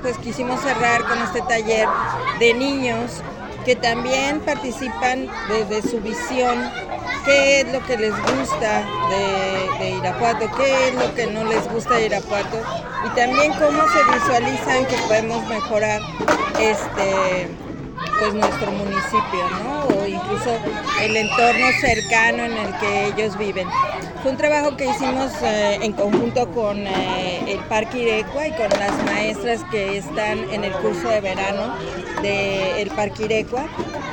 pues quisimos cerrar con este taller de niños que también participan desde su visión, qué es lo que les gusta de Irapuato, qué es lo que no les gusta de Irapuato y también cómo se visualizan que podemos mejorar pues nuestro municipio, ¿no? O incluso el entorno cercano en el que ellos viven. Fue un trabajo que hicimos en conjunto con el Parque Irecua y con las maestras que están en el curso de verano del Parque Irecua.